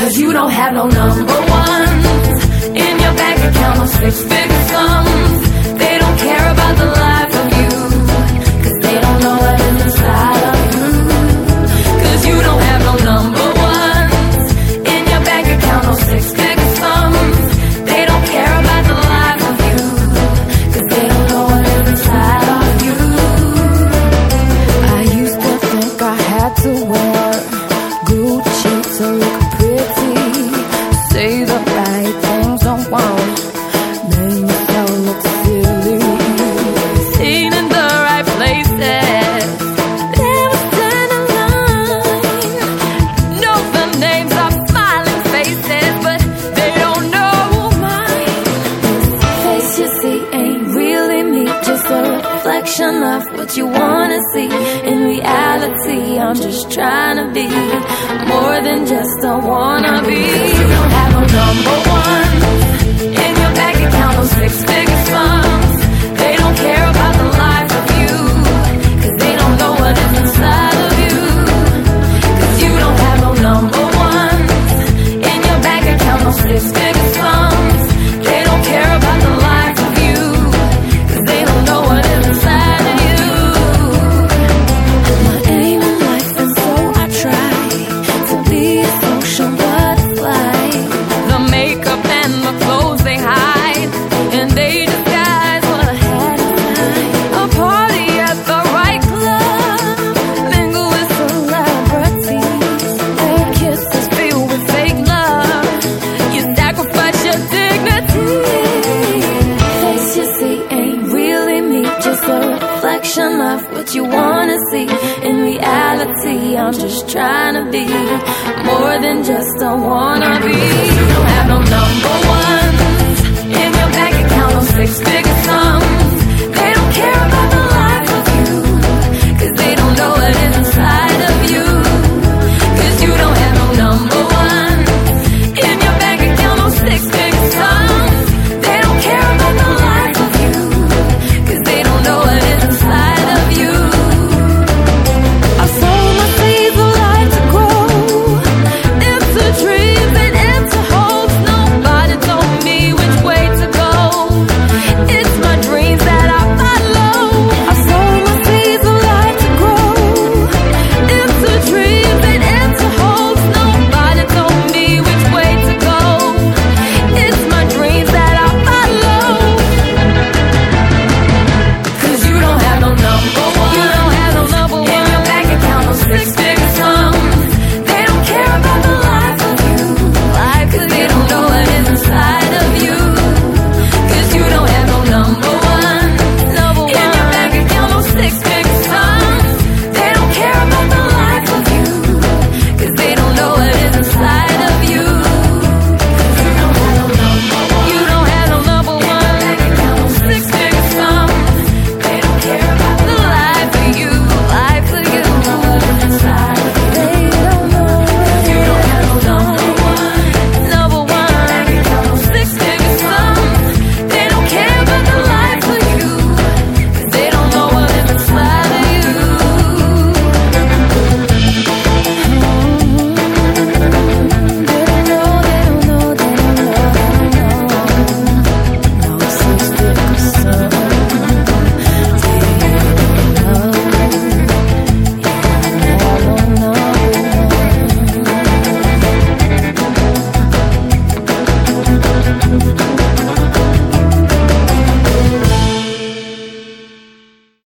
'Cause you don't have no number ones in your bank account, no six-figure sums. They don't care about the life of you, 'cause they don't know what is inside of you. 'Cause you don't have no number ones in your bank account, no six-figure sums. They don't care about the life of you, 'cause they don't know what is inside of you. I used to think I had to wear Gucci to look pretty, say the right things I want, make myself look silly. Seen in the right places, never stand in line. Know the names of smiling faces, but they don't know mine. This face you see ain't really me, just a reflection of what you wanna see. In reality, I'm just trying to be more than just a wannabe. You don't have no number one in your bank account, no six-figure sums. They don't care about the life of you, 'cause they don't know what is inside of you. 'Cause you don't have no number ones in your bank account, no six-figure sums. They don't care about the life of you, 'cause they don't know what is inside of you. My aim in life, and so I try to be a social butterfly. The makeup and the clothes they hide, and they disguise what I had inside. A party at the right club, mingle with celebrities. Their kisses filled with fake love. You sacrifice your dignity. Face you see ain't really me, just a reflection of what you wanna see. In reality, I'm just trying to be more than just a wannabe.